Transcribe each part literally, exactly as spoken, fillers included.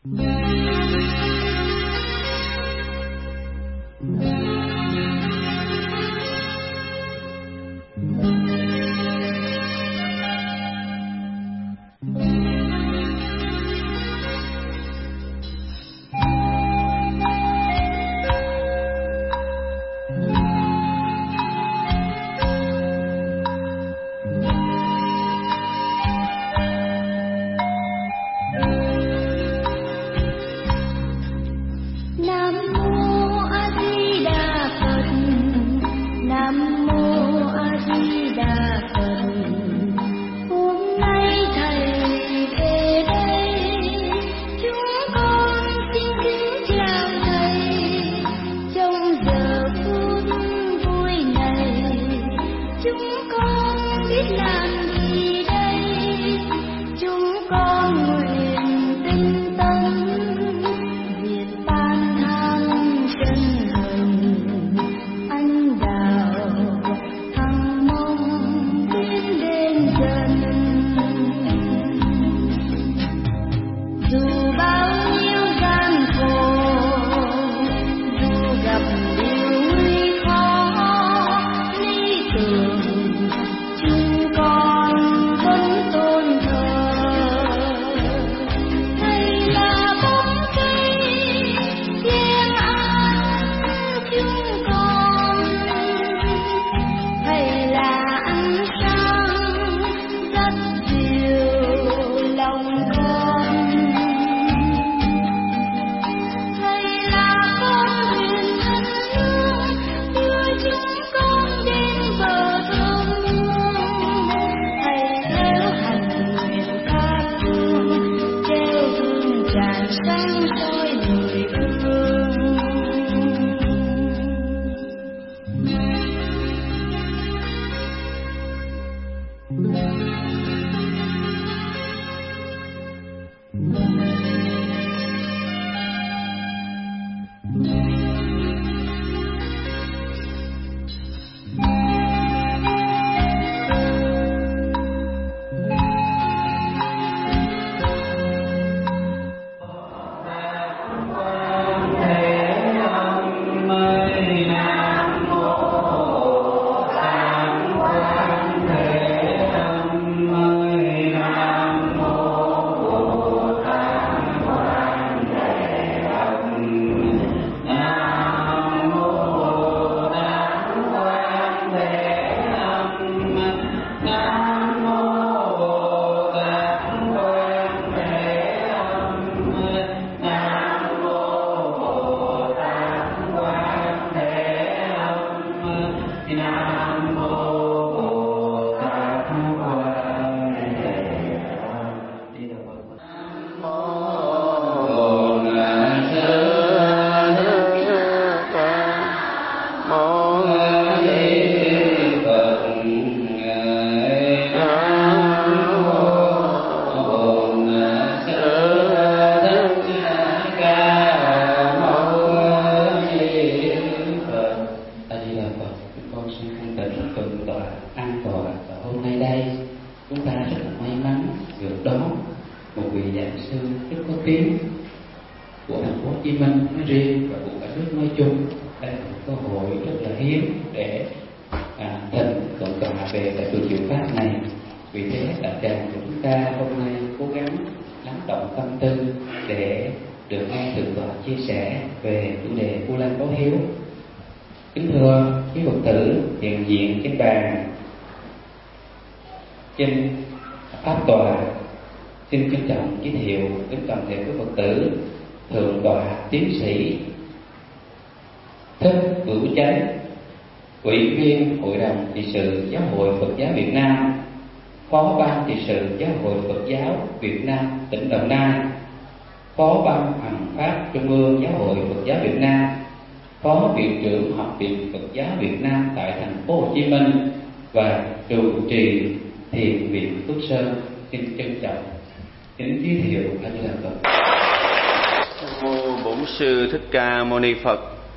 Moni Phật.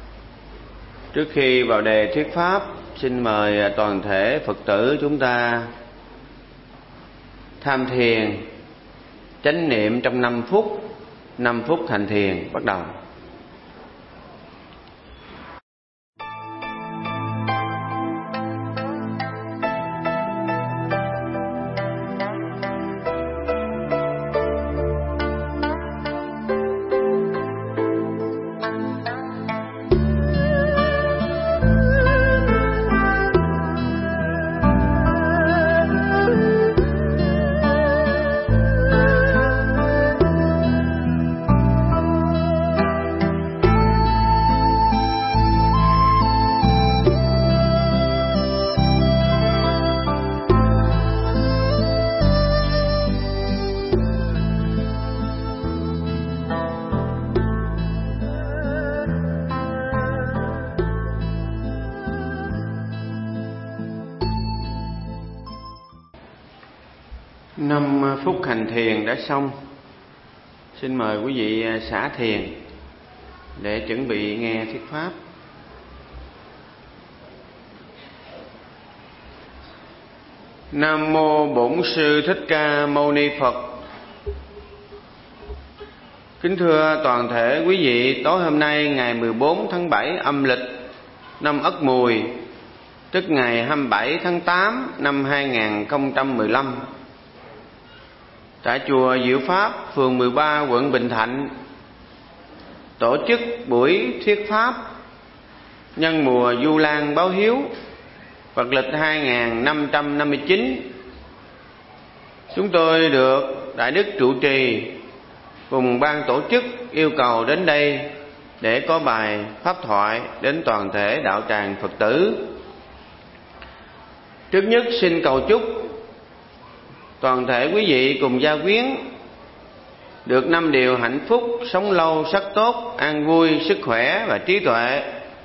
Trước khi vào đề thuyết pháp, xin mời toàn thể Phật tử chúng ta tham thiền chánh niệm trong năm phút năm phút hành thiền bắt đầu. Năm phút hành thiền đã xong. Xin mời quý vị xả thiền để chuẩn bị nghe thuyết pháp. Nam mô Bổn Sư Thích Ca Mâu Ni Phật. Kính thưa toàn thể quý vị, tối hôm nay ngày mười bốn tháng bảy âm lịch năm Ất Mùi, tức ngày hai mươi bảy tháng tám năm hai nghìn không trăm mười lăm, tại chùa Diệu Pháp, phường mười ba, quận Bình Thạnh, tổ chức buổi thuyết pháp nhân mùa Vu Lan báo hiếu Phật lịch hai nghìn năm trăm năm mươi chín. Chúng tôi được Đại Đức trụ trì cùng ban tổ chức yêu cầu đến đây để có bài pháp thoại đến toàn thể đạo tràng Phật tử. Trước nhất xin cầu chúc toàn thể quý vị cùng gia quyến được năm điều hạnh phúc, sống lâu, sắc tốt, an vui, sức khỏe và trí tuệ.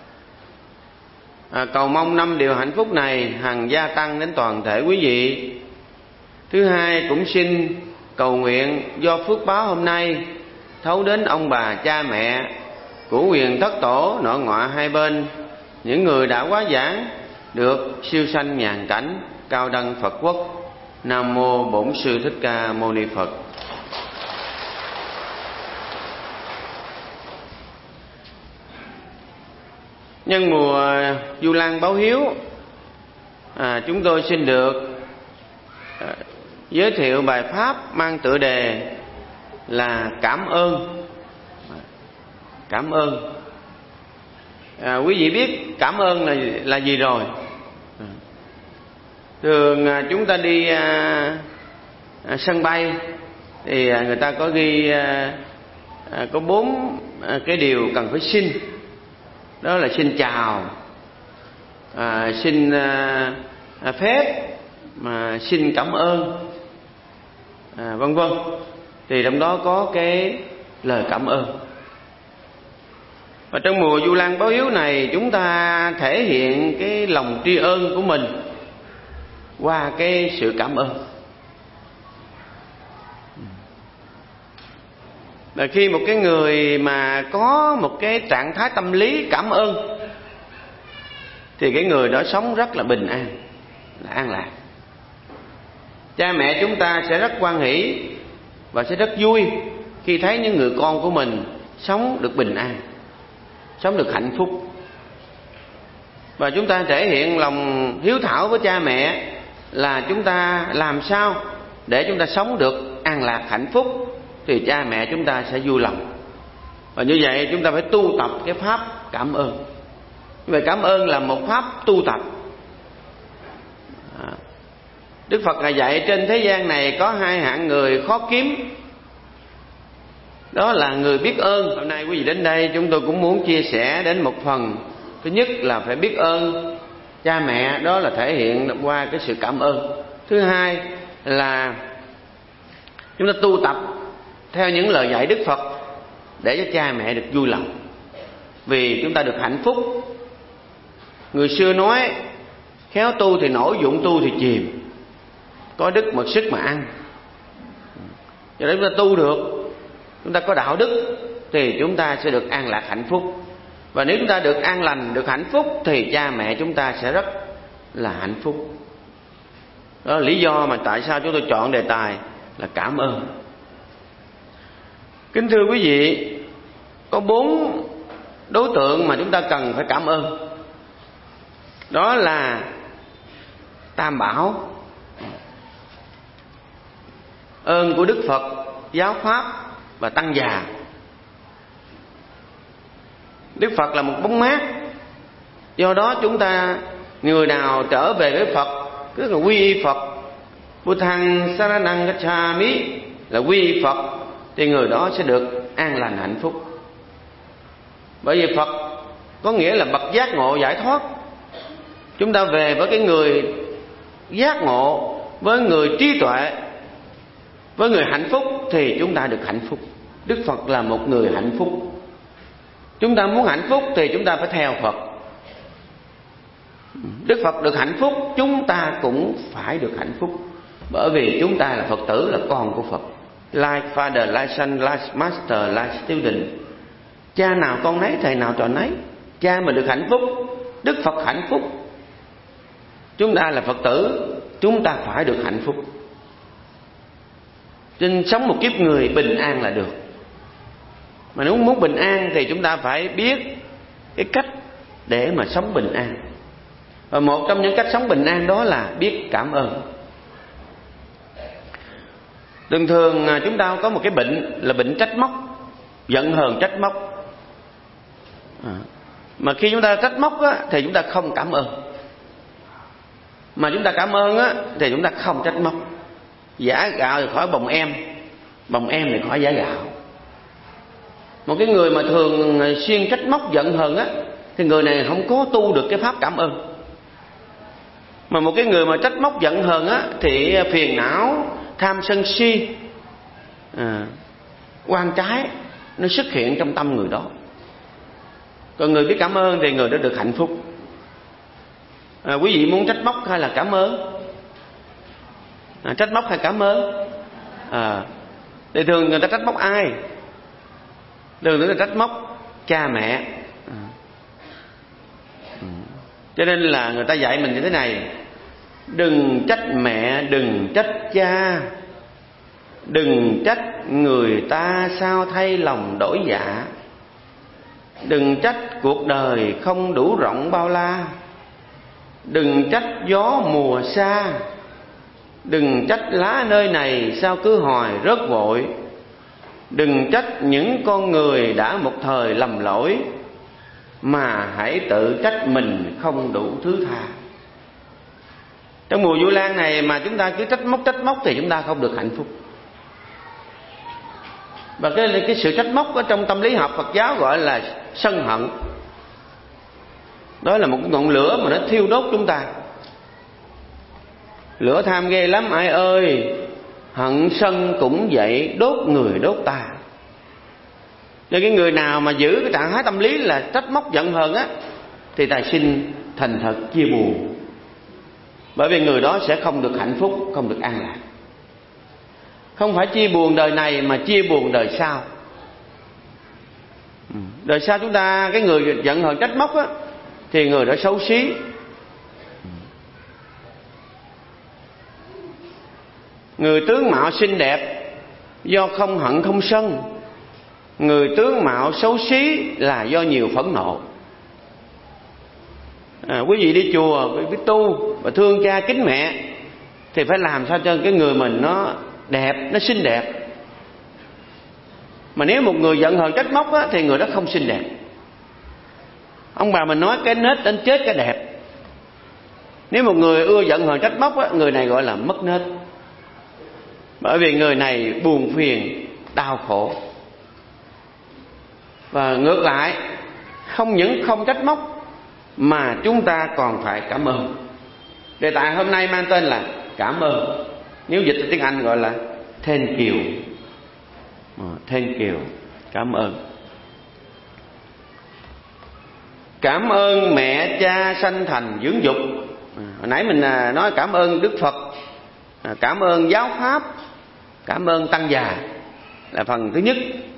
À, cầu mong năm điều hạnh phúc này hằng gia tăng đến toàn thể quý vị. Thứ hai, cũng xin cầu nguyện do phước báo hôm nay thấu đến ông bà cha mẹ của quyền thất tổ nội ngoại hai bên, những người đã quá giảng được siêu sanh nhàn cảnh, cao đăng Phật quốc. Nam mô Bổn Sư Thích Ca Mâu Ni Phật. Nhân mùa Vu Lan báo hiếu, à, chúng tôi xin được à, giới thiệu bài pháp mang tựa đề là cảm ơn. Cảm ơn. À, quý vị biết cảm ơn là là gì rồi? Thường chúng ta đi à, à, sân bay thì à, người ta có ghi à, à, có bốn à, cái điều cần phải xin. Đó là xin chào, à, xin à, à, phép, mà xin cảm ơn, à, vân vân. Thì trong đó có cái lời cảm ơn. Và trong mùa Vu Lan báo hiếu này, chúng ta thể hiện cái lòng tri ân của mình qua cái sự cảm ơn. Là khi một cái người mà có một cái trạng thái tâm lý cảm ơn thì cái người đó sống rất là bình an, là an lạc. Cha mẹ chúng ta sẽ rất hoan hỷ và sẽ rất vui khi thấy những người con của mình sống được bình an, sống được hạnh phúc. Và chúng ta thể hiện lòng hiếu thảo với cha mẹ là chúng ta làm sao để chúng ta sống được an lạc hạnh phúc thì cha mẹ chúng ta sẽ vui lòng. Và như vậy chúng ta phải tu tập cái pháp cảm ơn. Vì cảm ơn là một pháp tu tập. Đức Phật Ngài dạy trên thế gian này có hai hạng người khó kiếm. Đó là người biết ơn. Hôm nay quý vị đến đây chúng tôi cũng muốn chia sẻ đến một phần. Thứ nhất là phải biết ơn cha mẹ, đó là thể hiện qua cái sự cảm ơn. Thứ hai là chúng ta tu tập theo những lời dạy Đức Phật để cho cha mẹ được vui lòng, vì chúng ta được hạnh phúc. Người xưa nói khéo tu thì nổi, dụng tu thì chìm, có đức mặc sức mà ăn. Cho nên chúng ta tu được, chúng ta có đạo đức thì chúng ta sẽ được an lạc hạnh phúc. Và nếu chúng ta được an lành, được hạnh phúc thì cha mẹ chúng ta sẽ rất là hạnh phúc. Đó là lý do mà tại sao chúng tôi chọn đề tài là cảm ơn. Kính thưa quý vị, có bốn đối tượng mà chúng ta cần phải cảm ơn. Đó là Tam Bảo, ơn của Đức Phật, giáo pháp và tăng già. Đức Phật là một bóng mát, do đó chúng ta, người nào trở về với Phật, tức là quy y Phật, Buddhang Saranang Gacchami, là quy y Phật, thì người đó sẽ được an lành hạnh phúc. Bởi vì Phật có nghĩa là bậc giác ngộ giải thoát. Chúng ta về với cái người giác ngộ, với người trí tuệ, với người hạnh phúc, thì chúng ta được hạnh phúc. Đức Phật là một người hạnh phúc. Chúng ta muốn hạnh phúc thì chúng ta phải theo Phật. Đức Phật được hạnh phúc, chúng ta cũng phải được hạnh phúc, bởi vì chúng ta là Phật tử, là con của Phật. Like father, like son, like master, like student. Cha nào con nấy, thầy nào trò nấy. Cha mình được hạnh phúc, Đức Phật hạnh phúc. Chúng ta là Phật tử, chúng ta phải được hạnh phúc. Trên sống một kiếp người bình an là được. Mà nếu muốn bình an thì chúng ta phải biết cái cách để mà sống bình an. Và một trong những cách sống bình an đó là biết cảm ơn. Thường thường chúng ta có một cái bệnh là bệnh trách móc, giận hờn trách móc. à, Mà khi chúng ta trách móc á, thì chúng ta không cảm ơn. Mà chúng ta cảm ơn á, thì chúng ta không trách móc. Giả gạo thì khỏi bồng em, bồng em thì khỏi giả gạo. Một cái người mà thường xuyên trách móc giận hờn á, thì người này không có tu được cái pháp cảm ơn. Mà một cái người mà trách móc giận hờn á, thì phiền não, tham sân si, à, oan trái nó xuất hiện trong tâm người đó. Còn người biết cảm ơn thì người đó được hạnh phúc. à, Quý vị muốn trách móc hay là cảm ơn? à, Trách móc hay cảm ơn? à, Thì thường người ta trách móc ai? Thường người ta trách móc cha mẹ. à. Cho nên là người ta dạy mình như thế này: đừng trách mẹ, đừng trách cha, đừng trách người ta sao thay lòng đổi dạ, đừng trách cuộc đời không đủ rộng bao la, đừng trách gió mùa xa, đừng trách lá nơi này sao cứ hoài rớt vội, đừng trách những con người đã một thời lầm lỗi, mà hãy tự trách mình không đủ thứ tha. Trong mùa Vu Lan này mà chúng ta cứ trách móc trách móc thì chúng ta không được hạnh phúc. Và cái, cái sự trách móc ở trong tâm lý học Phật giáo gọi là sân hận. Đó là một cái ngọn lửa mà nó thiêu đốt chúng ta. Lửa tham ghê lắm ai ơi, hận sân cũng vậy, đốt người đốt ta. Nên cái người nào mà giữ cái trạng thái tâm lý là trách móc giận hờn á, thì tài sinh thành thật chia buồn. Bởi vì người đó sẽ không được hạnh phúc, không được an lạc. Không phải chia buồn đời này mà chia buồn đời sau. Đời sau chúng ta, cái người giận hờn trách móc á, thì người đó xấu xí. Người tướng mạo xinh đẹp do không hận không sân, người tướng mạo xấu xí là do nhiều phẫn nộ. à, Quý vị đi chùa biết tu và thương cha kính mẹ thì phải làm sao cho cái người mình nó đẹp, nó xinh đẹp. Mà nếu một người giận hờn trách móc á, thì người đó không xinh đẹp. Ông bà mình nói cái nết đến chết cái đẹp. Nếu một người ưa giận hờn trách móc á, người này gọi là mất nết. Bởi vì người này buồn phiền, đau khổ. Và ngược lại, không những không trách móc mà chúng ta còn phải cảm ơn. Đề tài hôm nay mang tên là cảm ơn. Nếu dịch từ tiếng Anh gọi là thank you. Thank you, cảm ơn. Cảm ơn mẹ cha sanh thành dưỡng dục. Hồi nãy mình nói cảm ơn Đức Phật, cảm ơn giáo pháp, cảm ơn tăng già là phần thứ nhất.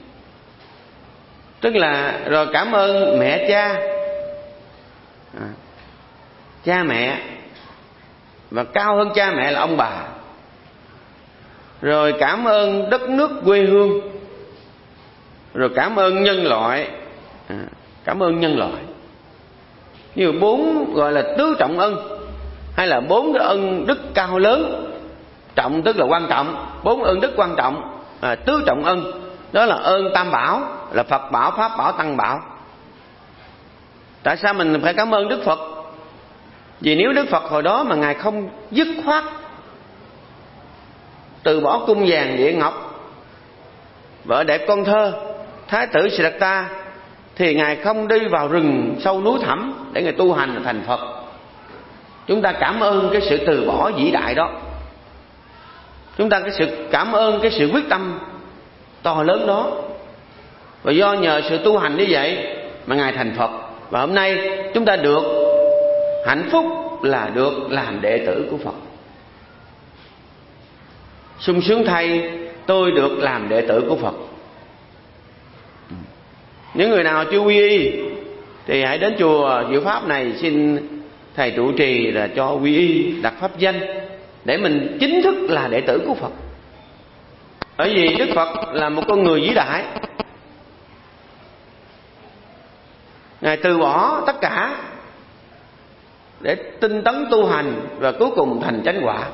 Tức là rồi cảm ơn mẹ cha, à, cha mẹ, và cao hơn cha mẹ là ông bà. Rồi cảm ơn đất nước quê hương, rồi cảm ơn nhân loại, à, cảm ơn nhân loại. Như bốn gọi là tứ trọng ân, hay là bốn cái ân đức cao lớn. Trọng tức là quan trọng, bốn ân đức quan trọng, à, tứ trọng ân đó là ơn tam bảo, là Phật bảo, Pháp bảo, Tăng bảo. Tại sao mình phải cảm ơn Đức Phật? Vì nếu Đức Phật hồi đó mà Ngài không dứt khoát từ bỏ cung vàng địa ngọc, vợ đẹp con thơ, Thái tử Siddhartha, thì Ngài không đi vào rừng sâu núi thẳm để Ngài tu hành thành Phật. Chúng ta cảm ơn cái sự từ bỏ vĩ đại đó. Chúng ta cái sự cảm ơn cái sự quyết tâm to lớn đó. Và do nhờ sự tu hành như vậy mà Ngài thành Phật. Và hôm nay chúng ta được hạnh phúc là được làm đệ tử của Phật. Sung sướng thay, tôi được làm đệ tử của Phật. Những người nào chưa quy y thì hãy đến chùa Diệu Pháp này, xin thầy trụ trì là cho quy y, đặt pháp danh để mình chính thức là đệ tử của Phật. Bởi vì Đức Phật là một con người vĩ đại. Ngài từ bỏ tất cả để tinh tấn tu hành và cuối cùng thành chánh quả.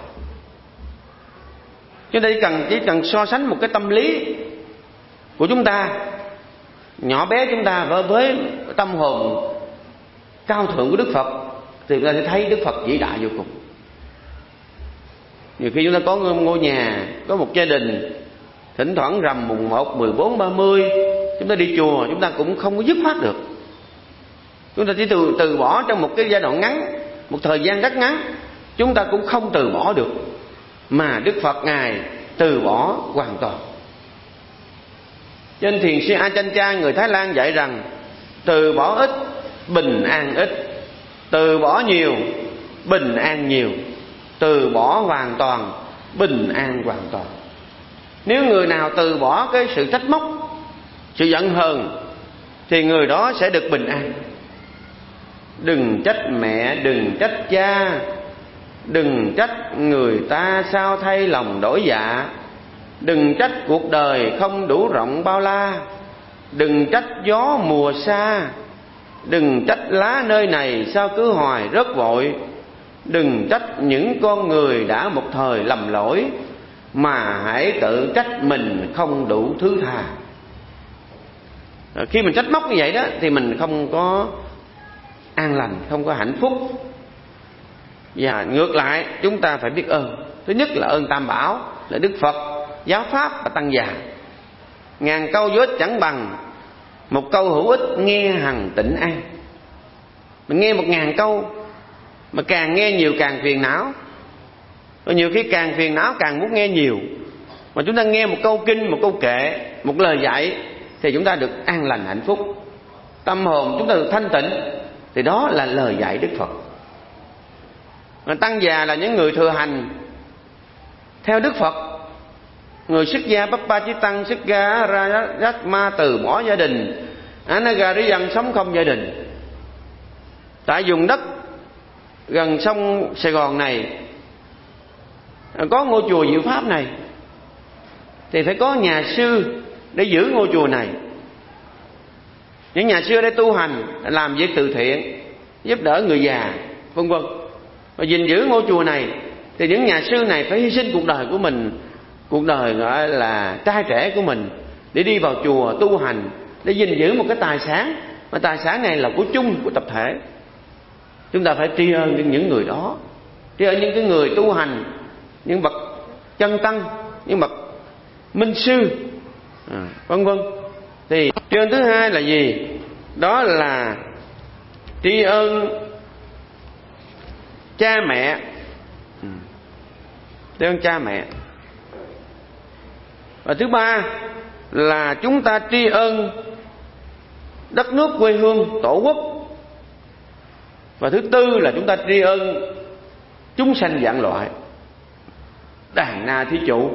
Cho nên cần chỉ cần so sánh một cái tâm lý của chúng ta, nhỏ bé chúng ta với, với tâm hồn cao thượng của Đức Phật, thì chúng ta sẽ thấy Đức Phật vĩ đại vô cùng. Nhiều khi chúng ta có ngôi nhà, có một gia đình, thỉnh thoảng rằm mùng một, mười bốn, ba mươi chúng ta đi chùa, chúng ta cũng không có dứt khoát được. Chúng ta chỉ từ từ bỏ trong một cái giai đoạn ngắn, một thời gian rất ngắn, chúng ta cũng không từ bỏ được. Mà Đức Phật Ngài từ bỏ hoàn toàn. Trên Thiền sư Ajahn Chah người Thái Lan dạy rằng từ bỏ ít, bình an ít. Từ bỏ nhiều, bình an nhiều. Từ bỏ hoàn toàn, bình an hoàn toàn. Nếu người nào từ bỏ cái sự trách móc, sự giận hờn, thì người đó sẽ được bình an. Đừng trách mẹ, đừng trách cha, đừng trách người ta sao thay lòng đổi dạ. Đừng trách cuộc đời không đủ rộng bao la. Đừng trách gió mùa xa. Đừng trách lá nơi này sao cứ hoài rớt vội. Đừng trách những con người đã một thời lầm lỗi, mà hãy tự trách mình không đủ thứ tha. Khi mình trách móc như vậy đó thì mình không có an lành, không có hạnh phúc. Và ngược lại chúng ta phải biết ơn. Thứ nhất là ơn Tam Bảo, là Đức Phật, Giáo Pháp và Tăng già. Ngàn câu vô ích chẳng bằng một câu hữu ích nghe hằng tĩnh an. Mình nghe một ngàn câu mà càng nghe nhiều càng phiền não. Và nhiều khi càng phiền não càng muốn nghe nhiều. Mà chúng ta nghe một câu kinh, một câu kệ, một lời dạy thì chúng ta được an lành hạnh phúc. Tâm hồn chúng ta được thanh tịnh, thì đó là lời dạy Đức Phật. Mà Tăng già là những người thừa hành theo Đức Phật. Người xuất gia Bappa Chí Tăng, xuất gia Rajatma, từ bỏ gia đình, Anagariyan sống không gia đình. Tại vùng đất gần sông Sài Gòn này có ngôi chùa Diệu Pháp này, thì phải có nhà sư để giữ ngôi chùa này. Những nhà sư để tu hành, làm việc từ thiện, giúp đỡ người già, vân vân. Và gìn giữ ngôi chùa này thì những nhà sư này phải hy sinh cuộc đời của mình, cuộc đời gọi là trai trẻ của mình, để đi vào chùa tu hành, để gìn giữ một cái tài sản, mà tài sản này là của chung, của tập thể. Chúng ta phải tri ân những người đó, tri ân những cái người tu hành, những bậc chân tăng, những bậc minh sư, à, vân vân. Thì tri ân thứ hai là gì? Đó là tri ân cha mẹ. Tri ân cha mẹ. Và thứ ba là chúng ta tri ân đất nước quê hương, tổ quốc. Và thứ tư là chúng ta tri ân chúng sanh vạn loại, đàn na thí chủ.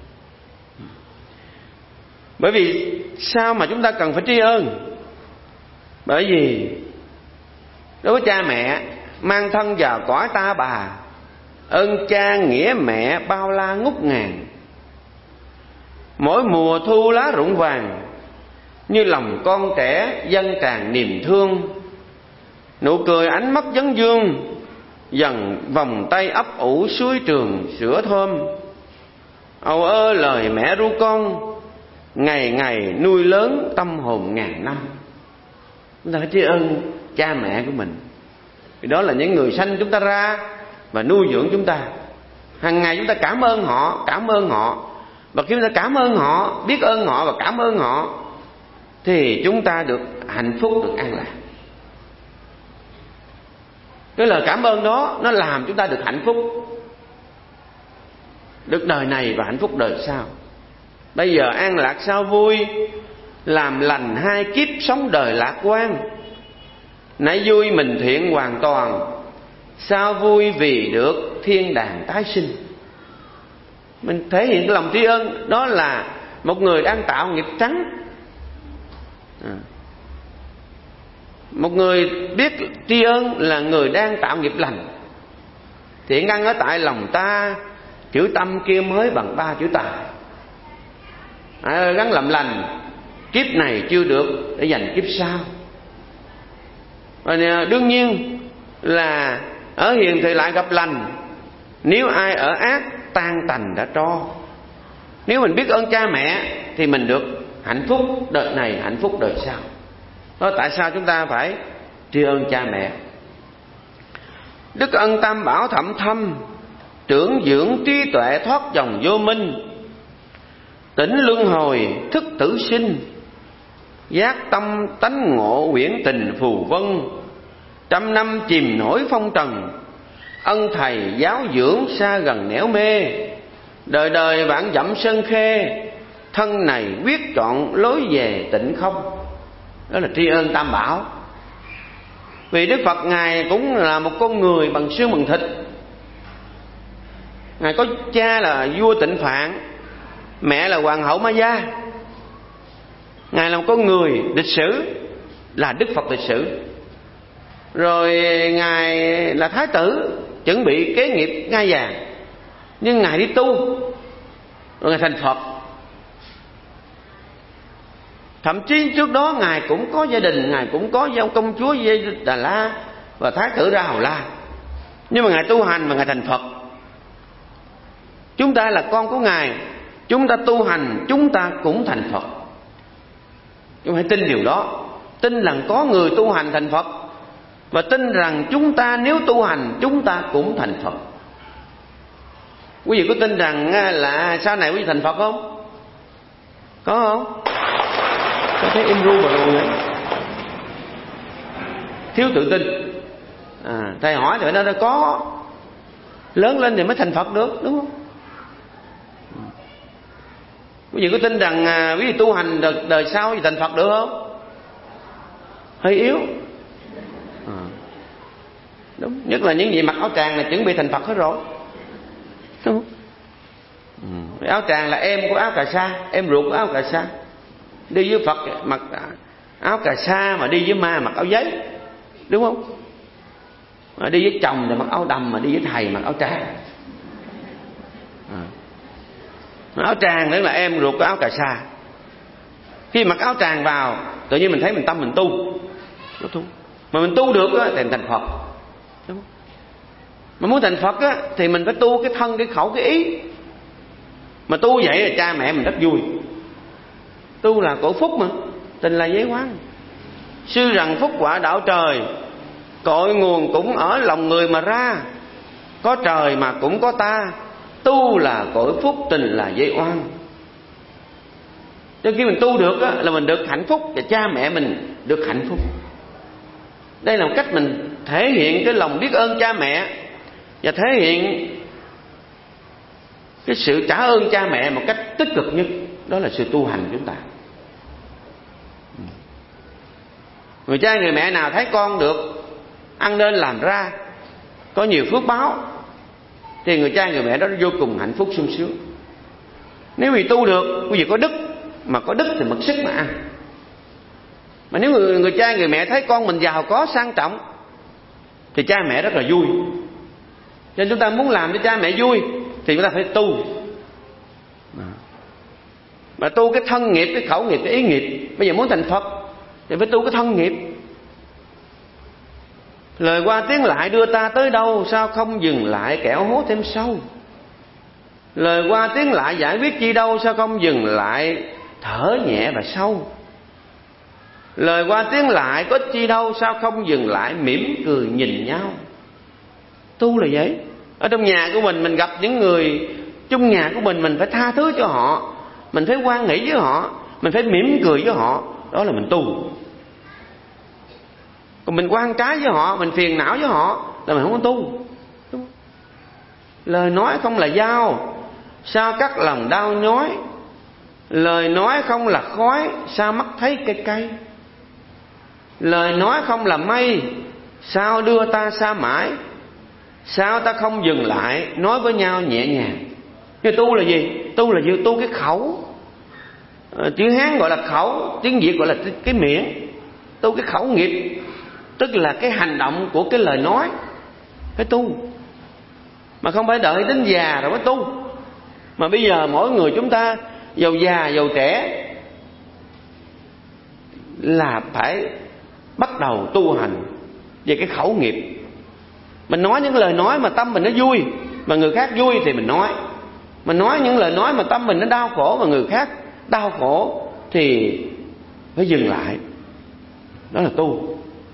Bởi vì sao mà chúng ta cần phải tri ân? Bởi vì đối với cha mẹ mang thân vào cõi ta bà, ơn cha nghĩa mẹ bao la ngút ngàn. Mỗi mùa thu lá rụng vàng, như lòng con trẻ dâng tràn niềm thương. Nụ cười ánh mắt vấn dương, dần vòng tay ấp ủ suối trường sữa thơm. Âu ơ lời mẹ ru con, ngày ngày nuôi lớn tâm hồn ngàn năm. Chúng ta phải tri ân cha mẹ của mình, vì đó là những người sanh chúng ta ra và nuôi dưỡng chúng ta. Hàng ngày chúng ta cảm ơn họ, cảm ơn họ. Và khi chúng ta cảm ơn họ, biết ơn họ và cảm ơn họ, thì chúng ta được hạnh phúc, được an lạc. Cái lời cảm ơn đó nó làm chúng ta được hạnh phúc, được đời này và hạnh phúc đời sau. Bây giờ an lạc sao vui, làm lành hai kiếp sống đời lạc quan. Nãy vui mình thiện hoàn toàn, sao vui vì được thiên đàng tái sinh. Mình thể hiện cái lòng tri ân. Đó là một người đang tạo nghiệp trắng, à. Một người biết tri ân là người đang tạo nghiệp lành. Thiện căn ở tại lòng ta, chữ tâm kia mới bằng ba chữ tài. À, gắng làm lành, kiếp này chưa được để dành kiếp sau. Và đương nhiên là ở hiền thì lại gặp lành. Nếu ai ở ác, tan tành đã tro. Nếu mình biết ơn cha mẹ thì mình được hạnh phúc đời này, hạnh phúc đời sau. Đó tại sao chúng ta phải tri ân cha mẹ. Đức ân tam bảo thậm thâm, trưởng dưỡng trí tuệ thoát dòng vô minh. Tỉnh luân hồi thức tử sinh, giác tâm tánh ngộ quyển tình phù vân. Trăm năm chìm nổi phong trần, ân thầy giáo dưỡng xa gần nẻo mê. Đời đời vạn dặm sơn khê, thân này quyết chọn lối về tịnh không. Đó là tri ân tam bảo. Vì Đức Phật Ngài cũng là một con người bằng xương bằng thịt. Ngài có cha là vua Tịnh Phạn, mẹ là hoàng hậu Ma Gia. Ngài là một con người lịch sử, là Đức Phật lịch sử. Rồi Ngài là Thái tử, chuẩn bị kế nghiệp ngai vàng. Nhưng Ngài đi tu, rồi Ngài thành Phật. Thậm chí trước đó Ngài cũng có gia đình, Ngài cũng có giao công chúa Đà La và Thái tử Ra Hầu La. Nhưng mà Ngài tu hành và Ngài thành Phật. Chúng ta là con của Ngài, chúng ta tu hành, chúng ta cũng thành Phật. Chúng ta hãy tin điều đó. Tin rằng có người tu hành thành Phật, và tin rằng chúng ta nếu tu hành chúng ta cũng thành Phật. Quý vị có tin rằng là sau này quý vị thành Phật không? Có không? Có thấy im ru vào luôn đấy. Thiếu tự tin. à, Thầy hỏi thì nó đã có. Lớn lên thì mới thành Phật được, đúng không? Quý vị có tin rằng à, quý vị tu hành đời, đời sau thì thành Phật được không? Hơi yếu. à, Đúng. Nhất là những gì mặc áo tràng là chuẩn bị thành Phật hết rồi, đúng không? ừ. Áo tràng là em của áo cà sa, em ruột của áo cà sa. Đi với Phật mặc áo cà sa, mà đi với ma mặc áo giấy, đúng không? Mà đi với chồng thì mặc áo đầm, mà đi với thầy mặc áo tràng. à. Áo tràng nữa là em ruột của áo cà sa. Khi mặc áo tràng vào, tự nhiên mình thấy mình tâm mình tu, nó tu. Mà mình tu được á, thì mình thành Phật, đúng không? Mà muốn thành Phật á, thì mình phải tu cái thân, cái khẩu, cái ý. Mà tu vậy là cha mẹ mình rất vui. Tu là cổ phúc mà, tình là giấy quán. Sư rằng phúc quả đạo trời, cội nguồn cũng ở lòng người mà ra. Có trời mà cũng có ta, tu là cội phúc, tình là dây oan. Cho khi mình tu được á, là mình được hạnh phúc, và cha mẹ mình được hạnh phúc. Đây là một cách mình thể hiện cái lòng biết ơn cha mẹ, và thể hiện cái sự trả ơn cha mẹ một cách tích cực nhất. Đó là sự tu hành của chúng ta. Người cha người mẹ nào thấy con được ăn nên làm ra, có nhiều phước báo, thì người cha người mẹ đó vô cùng hạnh phúc sung sướng. Nếu vì tu được, quý vị có đức, mà có đức thì mặc sức mà ăn. Mà nếu người, người cha người mẹ thấy con mình giàu có sang trọng, thì cha mẹ rất là vui. Cho nên chúng ta muốn làm cho cha mẹ vui thì chúng ta phải tu. Mà tu cái thân nghiệp, cái khẩu nghiệp, cái ý nghiệp. Bây giờ muốn thành Phật thì phải tu cái thân nghiệp. Lời qua tiếng lại đưa ta tới đâu, sao không dừng lại kẻo hố thêm sâu. Lời qua tiếng lại giải quyết chi đâu, sao không dừng lại thở nhẹ và sâu. Lời qua tiếng lại có chi đâu, sao không dừng lại mỉm cười nhìn nhau. Tu là vậy. Ở trong nhà của mình, mình gặp những người chung nhà của mình, mình phải tha thứ cho họ, mình phải hoan hỷ với họ, mình phải mỉm cười với họ. Đó là mình tu. Còn mình quan trái với họ, mình phiền não với họ là mình không có tu. Lời nói không là dao, sao cắt lòng đau nhói. Lời nói không là khói, sao mắt thấy cây cây. Lời nói không là mây, sao đưa ta xa mãi. Sao ta không dừng lại nói với nhau nhẹ nhàng. Cái tu là gì? Tu là gì? Tu cái khẩu. à, Tiếng Hán gọi là khẩu, tiếng Việt gọi là cái miệng. Tu cái khẩu nghiệp, tức là cái hành động của cái lời nói. Phải tu. Mà không phải đợi đến già rồi mới tu. Mà bây giờ mỗi người chúng ta, giàu già giàu trẻ, là phải bắt đầu tu hành về cái khẩu nghiệp. Mình nói những lời nói mà tâm mình nó vui, mà người khác vui thì mình nói. Mình nói những lời nói mà tâm mình nó đau khổ, mà người khác đau khổ, thì phải dừng lại. Đó là tu.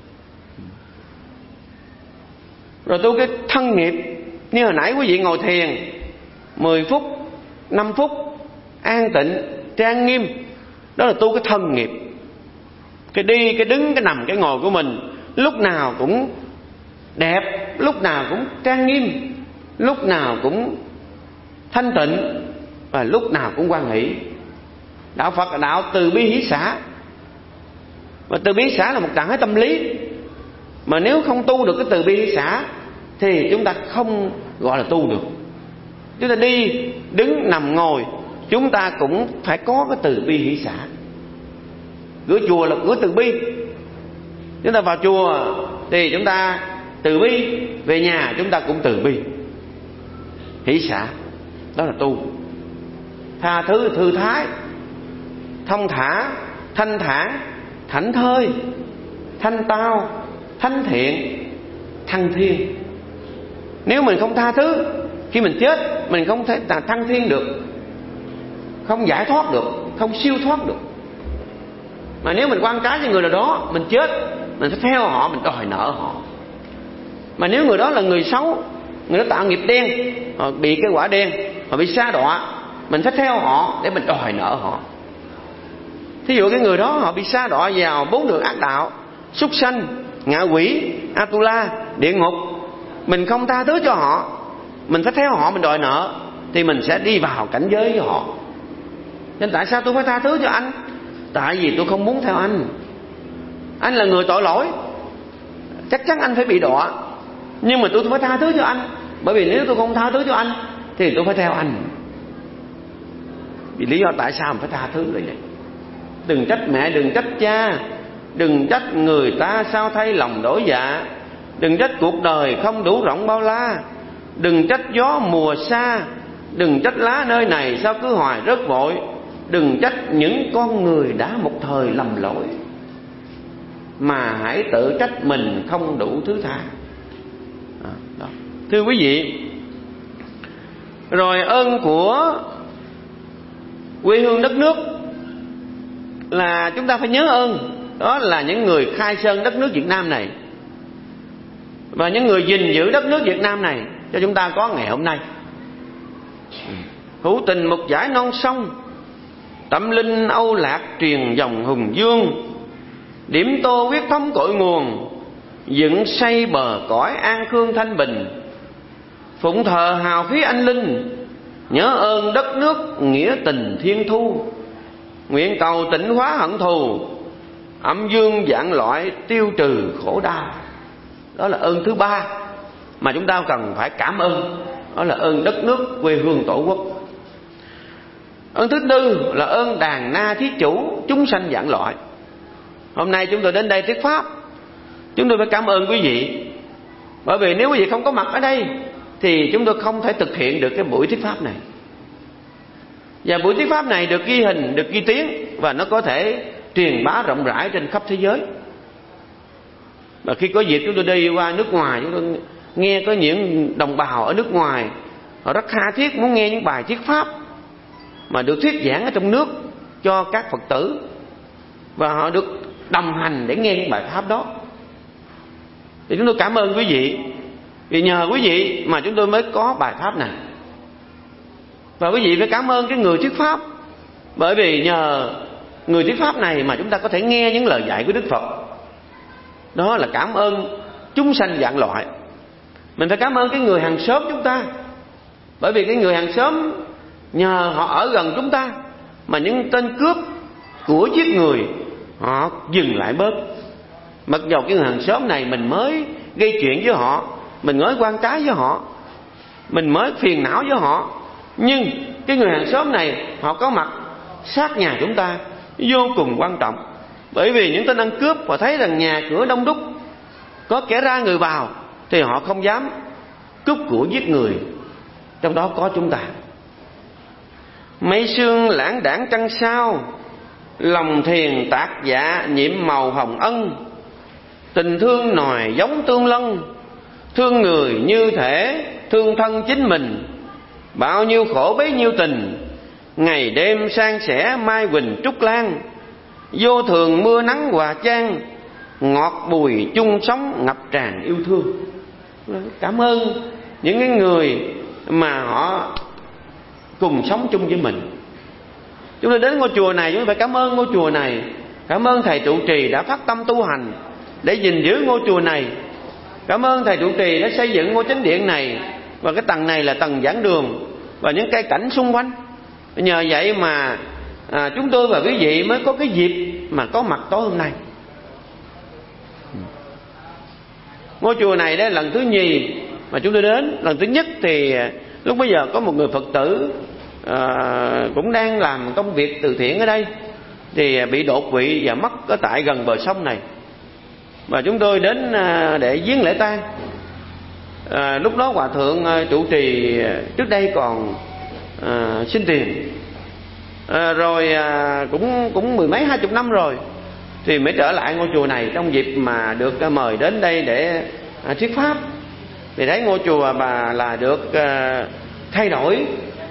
Rồi tu cái thân nghiệp. Như hồi nãy quý vị ngồi thiền mười phút, năm phút, an tịnh, trang nghiêm. Đó là tu cái thân nghiệp. Cái đi, cái đứng, cái nằm, cái ngồi của mình lúc nào cũng đẹp, lúc nào cũng trang nghiêm, lúc nào cũng thanh tịnh, và lúc nào cũng hoan hỷ. Đạo Phật là đạo từ bi hỷ xả. Và từ bi hỷ xả là một trạng thái tâm lý. Mà nếu không tu được cái từ bi hỷ xả thì chúng ta không gọi là tu được. Chúng ta đi, đứng, nằm, ngồi, chúng ta cũng phải có cái từ bi hỷ xả. Cửa chùa là cửa từ bi. Chúng ta vào chùa thì chúng ta từ bi, về nhà chúng ta cũng từ bi hỷ xả. Đó là tu. Tha thứ, thư thái, thông thả, thanh thản, thảnh thơi, thanh tao, thánh thiện, thăng thiên. Nếu mình không tha thứ, khi mình chết mình không thể thăng thiên được, không giải thoát được, không siêu thoát được. Mà nếu mình quan trái với người nào đó, mình chết, mình phải theo họ, mình đòi nợ họ. Mà nếu người đó là người xấu, người đó tạo nghiệp đen, họ bị cái quả đen, họ bị sa đọa, mình phải theo họ để mình đòi nợ họ. Thí dụ cái người đó họ bị sa đọa vào bốn đường ác đạo, súc sanh, ngạ quỷ, Atula, địa ngục, mình không tha thứ cho họ, mình phải theo họ, mình đòi nợ, thì mình sẽ đi vào cảnh giới với họ. Nên tại sao tôi phải tha thứ cho anh? Tại vì tôi không muốn theo anh. Anh là người tội lỗi, chắc chắn anh phải bị đọa, nhưng mà tôi phải tha thứ cho anh. Bởi vì nếu tôi không tha thứ cho anh thì tôi phải theo anh. Vì lý do tại sao mình phải tha thứ là vậy. Đừng trách mẹ, đừng trách cha, đừng trách người ta sao thay lòng đổi dạ, đừng trách cuộc đời không đủ rộng bao la, đừng trách gió mùa xa, đừng trách lá nơi này sao cứ hoài rớt vội, đừng trách những con người đã một thời lầm lỗi, mà hãy tự trách mình không đủ thứ tha. À, đó. Thưa quý vị, rồi ơn của quê hương đất nước là chúng ta phải nhớ ơn. Đó là những người khai sơn đất nước Việt Nam này, và những người gìn giữ đất nước Việt Nam này cho chúng ta có ngày hôm nay. Hữu tình một dải non sông, tâm linh âu lạc truyền dòng hùng dương, điểm tô quyết thống cội nguồn, dựng xây bờ cõi an khương thanh bình, phụng thờ hào khí anh linh, nhớ ơn đất nước nghĩa tình thiên thu, nguyện cầu tịnh hóa hận thù, âm dương vạn loại tiêu trừ khổ đau. Đó là ơn thứ ba mà chúng ta cần phải cảm ơn. Đó là ơn đất nước quê hương tổ quốc. Ơn thứ tư là ơn đàn na thí chủ, chúng sanh vạn loại. Hôm nay chúng tôi đến đây thuyết pháp, chúng tôi phải cảm ơn quý vị. Bởi vì nếu quý vị không có mặt ở đây thì chúng tôi không thể thực hiện được cái buổi thuyết pháp này. Và buổi thuyết pháp này được ghi hình, được ghi tiếng, và nó có thể truyền bá rộng rãi trên khắp thế giới. Và khi có dịp chúng tôi đi qua nước ngoài, chúng tôi nghe có những đồng bào ở nước ngoài họ rất tha thiết muốn nghe những bài thuyết pháp mà được thuyết giảng ở trong nước cho các Phật tử, và họ được đồng hành để nghe những bài pháp đó. Thì chúng tôi cảm ơn quý vị, vì nhờ quý vị mà chúng tôi mới có bài pháp này. Và quý vị phải cảm ơn cái người thuyết pháp, bởi vì nhờ người thuyết pháp này mà chúng ta có thể nghe những lời dạy của Đức Phật. Đó là cảm ơn chúng sanh vạn loại. Mình phải cảm ơn cái người hàng xóm chúng ta, bởi vì cái người hàng xóm nhờ họ ở gần chúng ta mà những tên cướp của giết người họ dừng lại bớt. Mặc dầu cái người hàng xóm này mình mới gây chuyện với họ, mình mới quan trái với họ, mình mới phiền não với họ, nhưng cái người hàng xóm này họ có mặt sát nhà chúng ta vô cùng quan trọng. Bởi vì những tên ăn cướp họ thấy rằng nhà cửa đông đúc, có kẻ ra người vào, thì họ không dám cướp của giết người. Trong đó có chúng ta. Mây sương lãng đãng trăng sao, lòng thiền tạc dạ nhiệm màu hồng ân. Tình thương nòi giống tương lân, thương người như thể thương thân chính mình. Bao nhiêu khổ bấy nhiêu tình, ngày đêm san sẻ mai huỳnh trúc lan. Vô thường mưa nắng hòa chan, ngọt bùi chung sống ngập tràn yêu thương. Cảm ơn những cái người mà họ cùng sống chung với mình. Chúng tôi đến ngôi chùa này, chúng tôi phải cảm ơn ngôi chùa này, cảm ơn thầy trụ trì đã phát tâm tu hành để gìn giữ ngôi chùa này. Cảm ơn thầy trụ trì đã xây dựng ngôi chánh điện này, và cái tầng này là tầng giảng đường và những cây cảnh xung quanh. Nhờ vậy mà à, chúng tôi và quý vị mới có cái dịp mà có mặt tối hôm nay. Ngôi chùa này đây là lần thứ nhì mà chúng tôi đến. Lần thứ nhất thì lúc bấy giờ có một người Phật tử à, cũng đang làm công việc từ thiện ở đây, thì bị đột quỵ và mất ở tại gần bờ sông này. Và chúng tôi đến à, để viếng lễ tang. à, Lúc đó hòa thượng à, trụ trì trước đây còn à, xin tiền, à, rồi à, cũng cũng mười mấy hai chục năm rồi, thì mới trở lại ngôi chùa này trong dịp mà được à, mời đến đây để à, thuyết pháp. Thì thấy ngôi chùa bà là được à, thay đổi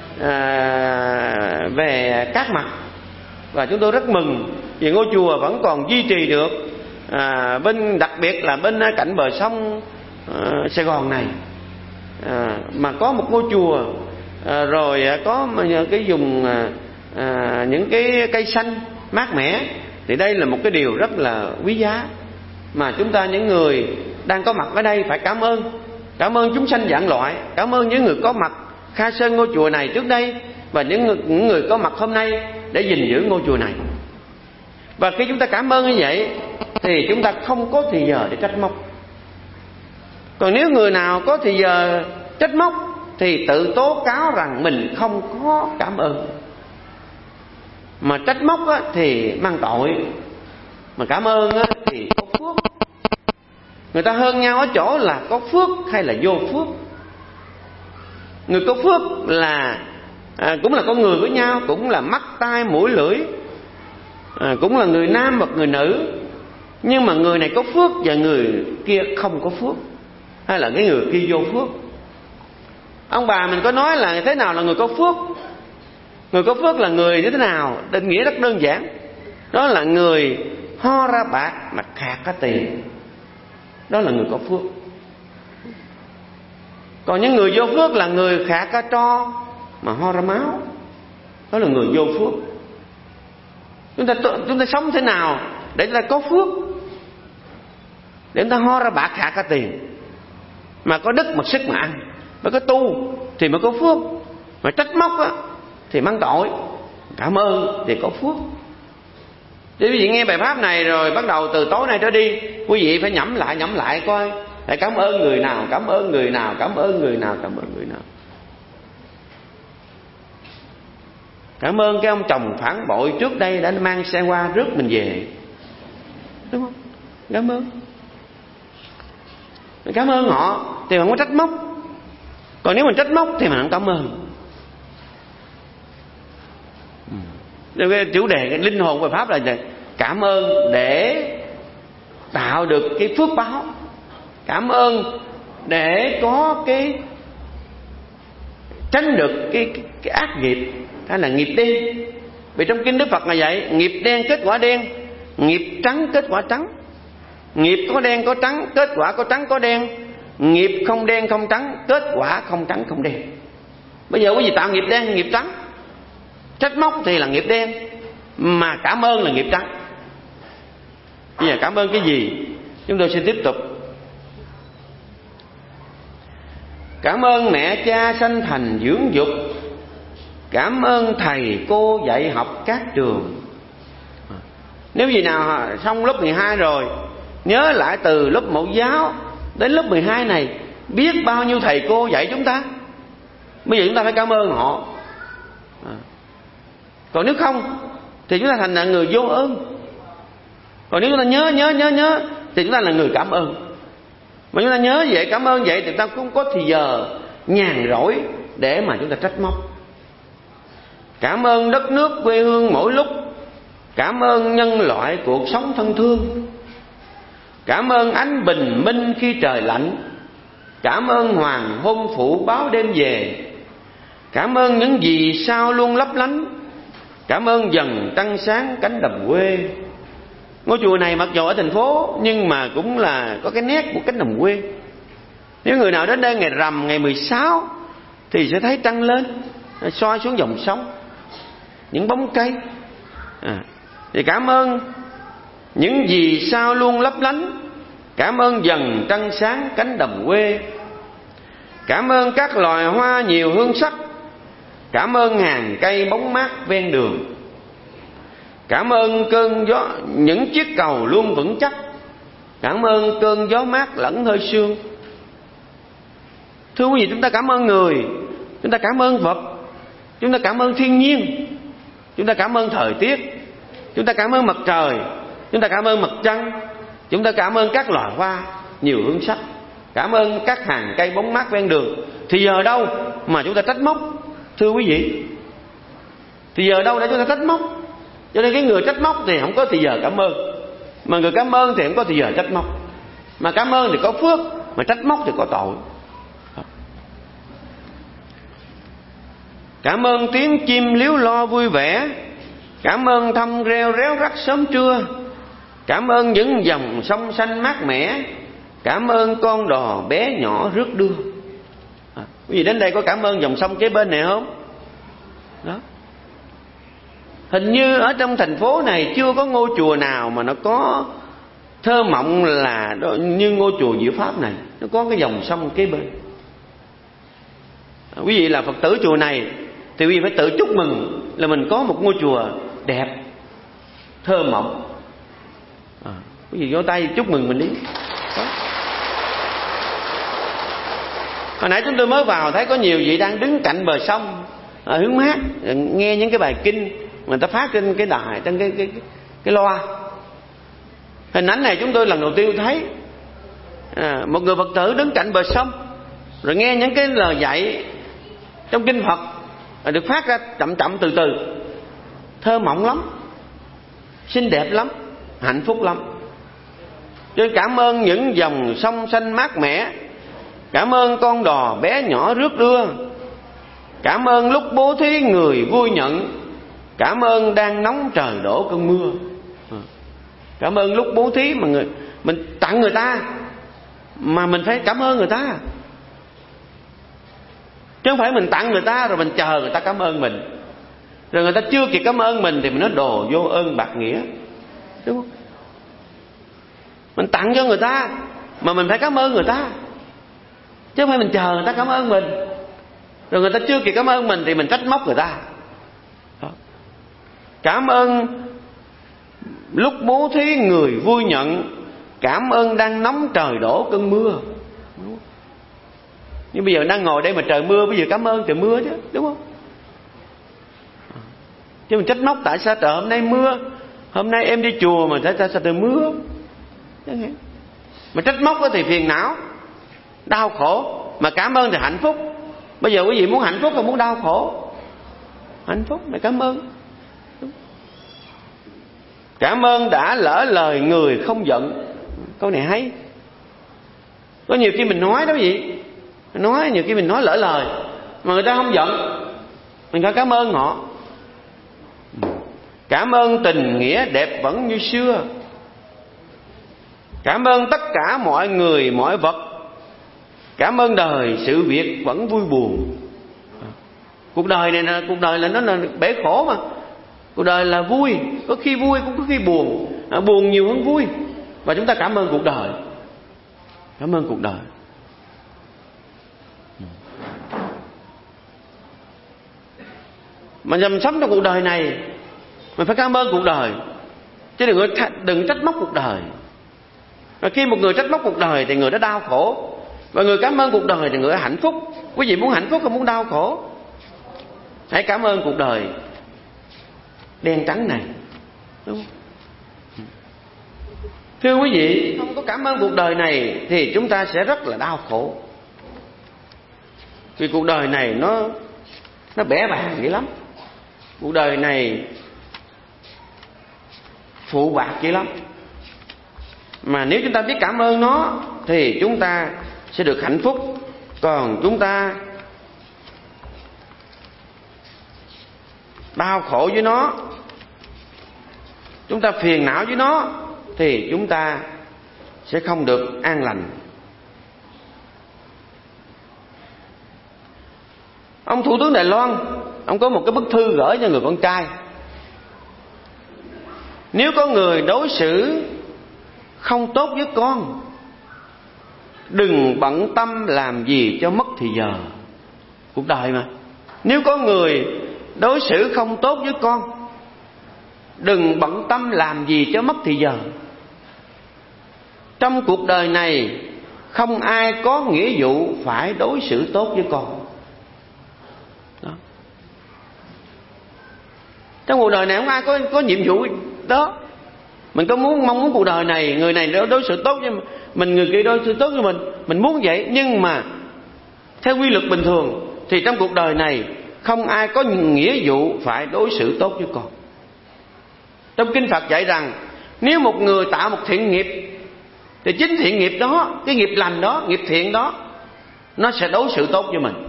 à, về các mặt, và chúng tôi rất mừng vì ngôi chùa vẫn còn duy trì được à, bên, đặc biệt là bên cạnh bờ sông à, Sài Gòn này à, mà có một ngôi chùa à, rồi có cái vùng à, à, những cái cây xanh mát mẻ. Thì đây là một cái điều rất là quý giá mà chúng ta, những người đang có mặt ở đây, phải cảm ơn. Cảm ơn chúng sanh vạn loại, cảm ơn những người có mặt khai sơn ngôi chùa này trước đây, và những người, những người có mặt hôm nay để gìn giữ ngôi chùa này. Và khi chúng ta cảm ơn như vậy thì chúng ta không có thì giờ để trách móc. Còn nếu người nào có thì giờ trách móc thì tự tố cáo rằng mình không có cảm ơn. Mà trách móc á, thì mang tội, mà cảm ơn á, thì có phước. Người ta hơn nhau ở chỗ là có phước hay là vô phước. Người có phước là à, cũng là con người với nhau, cũng là mắt tai mũi lưỡi, à, cũng là người nam hoặc người nữ. Nhưng mà người này có phước và người kia không có phước, hay là cái người kia vô phước. Ông bà mình có nói là thế nào là người có phước. Người có phước là người như thế nào? Định nghĩa rất đơn giản. Đó là người ho ra bạc mà khạc ra tiền. Đó là người có phước. Còn những người vô phước là người khạc ra tro mà ho ra máu. Đó là người vô phước. Chúng ta chúng ta sống thế nào để chúng ta có phước, để chúng ta ho ra bạc khạc ra tiền, mà có đức mặc sức mà ăn, mới có tu thì mới có phước. Mà trách móc á thì mang tội, cảm ơn thì có phước. Chứ quý vị nghe bài pháp này rồi bắt đầu từ tối nay trở đi, quý vị phải nhẩm lại nhẩm lại coi, để cảm ơn người nào, cảm ơn người nào, cảm ơn người nào, cảm ơn người nào. Cảm ơn cái ông chồng phản bội trước đây đã mang xe hoa rước mình về, đúng không? Cảm ơn, cảm ơn họ thì không có trách móc. Còn nếu mình trách móc thì mình không cảm ơn. Cái chủ đề cái linh hồn về pháp là cảm ơn để tạo được cái phước báo, cảm ơn để có cái tránh được cái, cái, cái ác nghiệp, hay là nghiệp đen. Vì trong kinh Đức Phật là vậy, nghiệp đen kết quả đen, nghiệp trắng kết quả trắng. Nghiệp có đen có trắng, kết quả có trắng có đen. Nghiệp không đen không trắng, kết quả không trắng không đen. Bây giờ quý vị tạo nghiệp đen nghiệp trắng, trách móc thì là nghiệp đen, mà cảm ơn là nghiệp trắng. Bây giờ cảm ơn cái gì? Chúng tôi sẽ tiếp tục. Cảm ơn mẹ cha sanh thành dưỡng dục, cảm ơn thầy cô dạy học các trường. Nếu gì nào xong lớp mười hai rồi, nhớ lại từ lớp mẫu giáo đến lớp mười hai này, biết bao nhiêu thầy cô dạy chúng ta. Bây giờ chúng ta phải cảm ơn họ. Còn nếu không thì chúng ta thành là người vô ơn. Còn nếu chúng ta nhớ nhớ nhớ nhớ thì chúng ta là người cảm ơn. Mà chúng ta nhớ vậy, cảm ơn vậy thì chúng ta cũng có thì giờ nhàn rỗi để mà chúng ta trách móc. Cảm ơn đất nước quê hương mỗi lúc, cảm ơn nhân loại cuộc sống thân thương, cảm ơn ánh bình minh khi trời lạnh, cảm ơn hoàng hôn phụ báo đêm về, cảm ơn những vì sao luôn lấp lánh, cảm ơn dần trăng sáng cánh đồng quê. Ngôi chùa này mặc dù ở thành phố nhưng mà cũng là có cái nét của cánh đồng quê. Nếu người nào đến đây ngày rằm ngày mười sáu thì sẽ thấy trăng lên soi xuống dòng sông, những bóng cây. à, Thì cảm ơn những vì sao luôn lấp lánh, cảm ơn dần trăng sáng cánh đồng quê, cảm ơn các loài hoa nhiều hương sắc, cảm ơn hàng cây bóng mát ven đường, cảm ơn cơn gió những chiếc cầu luôn vững chắc, cảm ơn cơn gió mát lẫn hơi sương. Thưa quý vị, chúng ta cảm ơn người, chúng ta cảm ơn Phật, chúng ta cảm ơn thiên nhiên, chúng ta cảm ơn thời tiết, chúng ta cảm ơn mặt trời, chúng ta cảm ơn mặt trăng, chúng ta cảm ơn các loài hoa nhiều hương sắc, cảm ơn các hàng cây bóng mát ven đường. Thì giờ đâu mà chúng ta trách móc? Thưa quý vị, thì giờ đâu để chúng ta trách móc? Cho nên cái người trách móc thì không có thì giờ cảm ơn, mà người cảm ơn thì không có thì giờ trách móc. Mà cảm ơn thì có phước, mà trách móc thì có tội. Cảm ơn tiếng chim líu lo vui vẻ, cảm ơn thăm reo réo rắt sớm trưa, cảm ơn những dòng sông xanh mát mẻ, cảm ơn con đò bé nhỏ rước đưa. à, Quý vị đến đây có cảm ơn dòng sông kế bên này không? Đó. Hình như ở trong thành phố này chưa có ngôi chùa nào mà nó có thơ mộng là như ngôi chùa Diệu Pháp này, nó có cái dòng sông kế bên. à, Quý vị là Phật tử chùa này thì quý vị phải tự chúc mừng là mình có một ngôi chùa đẹp, thơ mộng. à, Quý vị vỗ tay chúc mừng mình đi. Đó. Hồi nãy chúng tôi mới vào thấy có nhiều vị đang đứng cạnh bờ sông à, hướng mát, nghe những cái bài kinh người ta phát trên cái đài, trên cái cái cái, cái loa. Hình ảnh này chúng tôi lần đầu tiên thấy à, một người Phật tử đứng cạnh bờ sông rồi nghe những cái lời dạy trong kinh Phật à, được phát ra chậm chậm từ từ, thơ mộng lắm, xinh đẹp lắm, hạnh phúc lắm. Tôi cảm ơn những dòng sông xanh mát mẻ, cảm ơn con đò bé nhỏ rước đưa, cảm ơn lúc bố thí người vui nhận, cảm ơn đang nóng trời đổ cơn mưa. Cảm ơn lúc bố thí mà người mình tặng người ta mà mình phải cảm ơn người ta, chứ không phải mình tặng người ta rồi mình chờ người ta cảm ơn mình, rồi người ta chưa kịp cảm ơn mình thì mình nói đồ vô ơn bạc nghĩa, đúng không? Mình tặng cho người ta mà mình phải cảm ơn người ta, chứ không phải mình chờ người ta cảm ơn mình, rồi người ta chưa kịp cảm ơn mình thì mình trách móc người ta. Đó. Cảm ơn lúc bố thí người vui nhận, cảm ơn đang nóng trời đổ cơn mưa. Nhưng bây giờ đang ngồi đây mà trời mưa, bây giờ cảm ơn trời mưa chứ, đúng không? Chứ mình trách móc tại sao trời hôm nay mưa, hôm nay em đi chùa mà tại sao trời mưa. Mà trách móc thì phiền não, đau khổ, mà cảm ơn thì hạnh phúc. Bây giờ quý vị muốn hạnh phúc hay muốn đau khổ? Hạnh phúc, mày cảm ơn. Cảm ơn đã lỡ lời người không giận. Câu này hay. Có nhiều khi mình nói đó gì, mình nói nhiều khi mình nói lỡ lời mà người ta không giận, mình phải cảm ơn họ. Cảm ơn tình nghĩa đẹp vẫn như xưa. Cảm ơn tất cả mọi người mọi vật. Cảm ơn đời sự việc vẫn vui buồn. Cuộc đời này là cuộc đời là nó là bể khổ mà. Cuộc đời là vui, có khi vui cũng có khi buồn, à, buồn nhiều hơn vui. Và chúng ta cảm ơn cuộc đời. Cảm ơn cuộc đời. Mà dầm sống trong cuộc đời này, mình phải cảm ơn cuộc đời, chứ đừng đừng trách móc cuộc đời. Và khi một người trách móc cuộc đời thì người đó đau khổ, và người cảm ơn cuộc đời thì người đó hạnh phúc. Quý vị muốn hạnh phúc không muốn đau khổ? Hãy cảm ơn cuộc đời đen trắng này, đúng không? Thưa quý vị, không có cảm ơn cuộc đời này thì chúng ta sẽ rất là đau khổ. Vì cuộc đời này nó nó bẽ bàng dữ lắm. Cuộc đời này phụ bạc dữ lắm. Mà nếu chúng ta biết cảm ơn nó thì chúng ta sẽ được hạnh phúc. Còn chúng ta đau khổ với nó, chúng ta phiền não với nó, thì chúng ta sẽ không được an lành. Ông Thủ tướng Đài Loan, ông có một cái bức thư gửi cho người con trai. Nếu có người đối xử không tốt với con, đừng bận tâm làm gì cho mất thì giờ. Cuộc đời mà. Nếu có người đối xử không tốt với con, đừng bận tâm làm gì cho mất thì giờ. Trong cuộc đời này không ai có nghĩa vụ phải đối xử tốt với con. Đó. Trong cuộc đời này không ai có có nhiệm vụ đó. Mình có muốn mong muốn cuộc đời này người này đối xử tốt với mình, người kia đối xử tốt với mình, mình muốn vậy. Nhưng mà theo quy luật bình thường thì trong cuộc đời này không ai có nghĩa vụ phải đối xử tốt với con. Trong Kinh Phật dạy rằng nếu một người tạo một thiện nghiệp thì chính thiện nghiệp đó, cái nghiệp lành đó, nghiệp thiện đó, nó sẽ đối xử tốt với mình.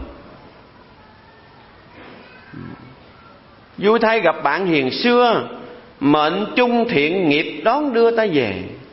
Vui thay gặp bạn hiền xưa, mệnh chung thiện nghiệp đón đưa ta về.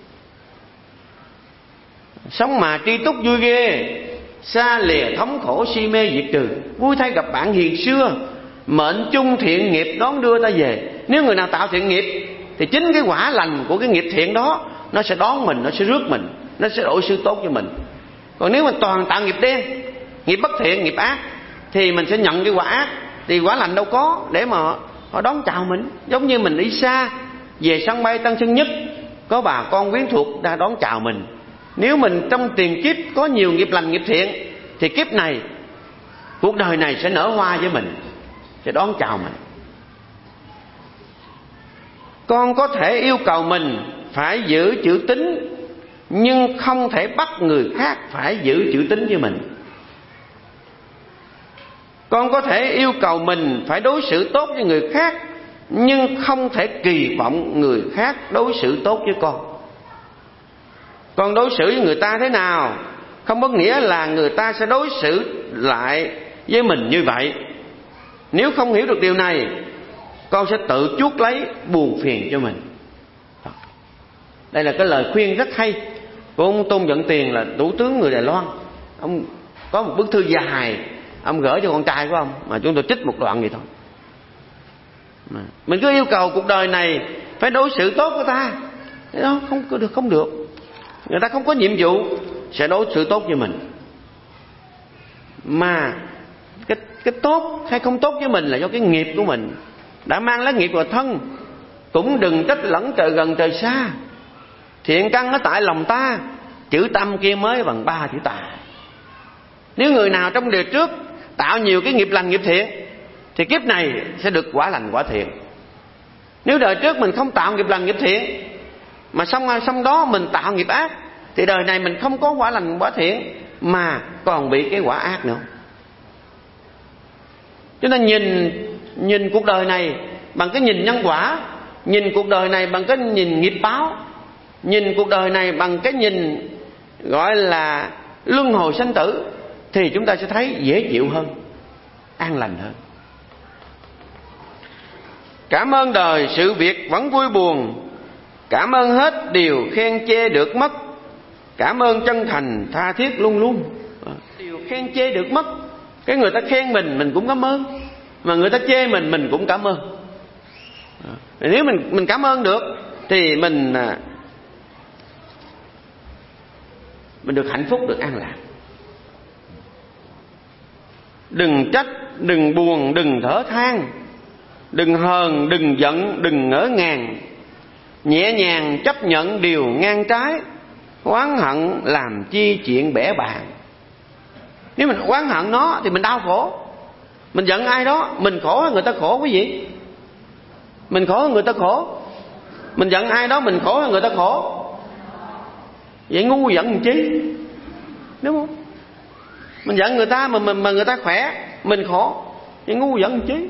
Sống mà tri túc vui ghê, xa lìa thống khổ si mê diệt trừ. Vui thay gặp bạn hiền xưa, mệnh chung thiện nghiệp đón đưa ta về. Nếu người nào tạo thiện nghiệp thì chính cái quả lành của cái nghiệp thiện đó nó sẽ đón mình, nó sẽ rước mình, nó sẽ đối xử tốt cho mình. Còn nếu mình toàn tạo nghiệp đen, nghiệp bất thiện, nghiệp ác, thì mình sẽ nhận cái quả ác. Thì quả lành đâu có để mà họ đón chào mình. Giống như mình đi xa về sân bay Tân Sơn Nhất, có bà con quyến thuộc đã đón chào mình. Nếu mình trong tiền kiếp có nhiều nghiệp lành nghiệp thiện thì kiếp này, cuộc đời này sẽ nở hoa với mình, sẽ đón chào mình. Con có thể yêu cầu mình phải giữ chữ tín, nhưng không thể bắt người khác phải giữ chữ tín với mình. Con có thể yêu cầu mình phải đối xử tốt với người khác, nhưng không thể kỳ vọng người khác đối xử tốt với con. Con đối xử với người ta thế nào không có nghĩa là người ta sẽ đối xử lại với mình như vậy. Nếu không hiểu được điều này, con sẽ tự chuốc lấy buồn phiền cho mình. Đây là cái lời khuyên rất hay của ông Tôn Vận Tiền, là thủ tướng người Đài Loan. Ông có một bức thư dài ông gửi cho con trai của ông, mà chúng tôi trích một đoạn vậy thôi. Mình cứ yêu cầu cuộc đời này phải đối xử tốt với ta, thế đó không được, không được. Người ta không có nhiệm vụ sẽ đối xử tốt với mình. Mà cái, cái tốt hay không tốt với mình là do cái nghiệp của mình đã mang lá nghiệp vào thân. Cũng đừng trách lẫn trời gần trời xa, thiện căn nó tại lòng ta, chữ tâm kia mới bằng ba chữ tà. Nếu người nào trong đời trước tạo nhiều cái nghiệp lành nghiệp thiện thì kiếp này sẽ được quả lành quả thiện. Nếu đời trước mình không tạo nghiệp lành nghiệp thiện mà xong xong đó mình tạo nghiệp ác thì đời này mình không có quả lành quả thiện mà còn bị cái quả ác nữa. Cho nên nhìn nhìn cuộc đời này bằng cái nhìn nhân quả, nhìn cuộc đời này bằng cái nhìn nghiệp báo, nhìn cuộc đời này bằng cái nhìn gọi là luân hồi sanh tử, thì chúng ta sẽ thấy dễ chịu hơn, an lành hơn. Cảm ơn đời sự việc vẫn vui buồn, cảm ơn hết điều khen chê được mất, cảm ơn chân thành tha thiết luôn luôn. Điều khen chê được mất, cái người ta khen mình mình cũng cảm ơn, mà người ta chê mình mình cũng cảm ơn. Nếu mình mình cảm ơn được thì mình mình được hạnh phúc, được an lạc. Đừng trách, đừng buồn, đừng thở than, đừng hờn, đừng giận, đừng ngỡ ngàng, nhẹ nhàng chấp nhận điều ngang trái, oán hận làm chi chuyện bẻ bàng. Nếu mình oán hận nó thì mình đau khổ. Mình giận ai đó, mình khổ người ta khổ, quý vị. Mình khổ người ta khổ. Mình giận ai đó mình khổ người ta khổ. Vậy ngu giận làm chi, đúng không? Mình giận người ta mà, mà, mà người ta khỏe, mình khổ, vậy ngu giận làm chi.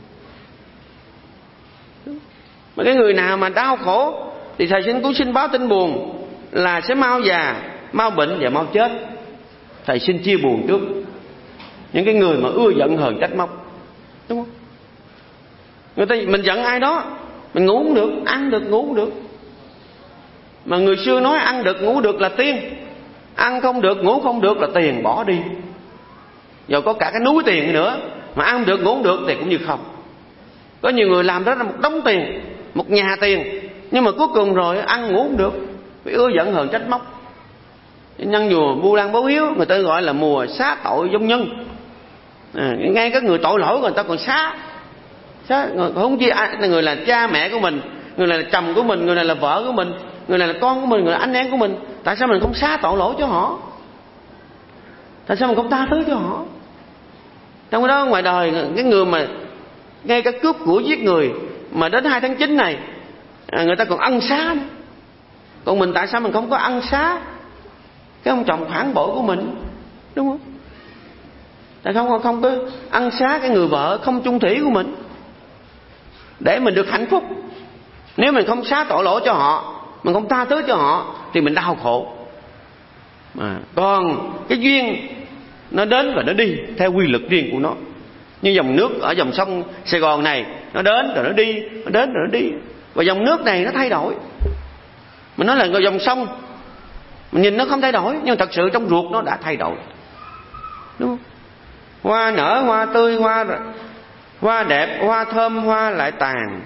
Mà cái người nào mà đau khổ thì thầy xin cứu xin báo tin buồn là sẽ mau già, mau bệnh và mau chết. Thầy xin chia buồn trước những cái người mà ưa giận hờn trách móc, đúng không? Người ta mình giận ai đó, mình ngủ không được, ăn được ngủ không được. Mà người xưa nói ăn được ngủ được là tiên, ăn không được ngủ không được là tiền bỏ đi. Giờ có cả cái núi tiền nữa mà ăn được ngủ không được thì cũng như không. Có nhiều người làm đó là một đống tiền, một nhà tiền, nhưng mà cuối cùng rồi ăn ngủ không được, vì ưa giận hờn trách móc. Nhân mùa Vu Lan báo hiếu, người ta gọi là mùa xá tội vong nhân. À, ngay các người tội lỗi người ta còn xá, xá không chi ai, người là cha mẹ của mình, người này là chồng của mình, người này là vợ của mình, người này là con của mình, người là anh em của mình. Tại sao mình không xá tội lỗi cho họ? Tại sao mình không tha thứ cho họ? Trong cái đó ngoài đời, cái người mà ngay cả cướp của giết người mà đến hai tháng chín này người ta còn ân xá nữa. Còn mình tại sao mình không có ân xá cái ông chồng phản bội của mình, đúng không? Tại sao không, không có ân xá cái người vợ không chung thủy của mình để mình được hạnh phúc? Nếu mình không xá tội lỗi cho họ, mình không tha thứ cho họ thì mình đau khổ. Mà còn cái duyên nó đến và nó đi theo quy luật riêng của nó. Như dòng nước ở dòng sông Sài Gòn này, nó đến rồi nó đi, nó đến rồi nó đi. Và dòng nước này nó thay đổi. Mình nói là dòng sông, mình nhìn nó không thay đổi, nhưng thật sự trong ruột nó đã thay đổi, đúng không? Hoa nở, hoa tươi, hoa hoa đẹp, hoa thơm, hoa lại tàn.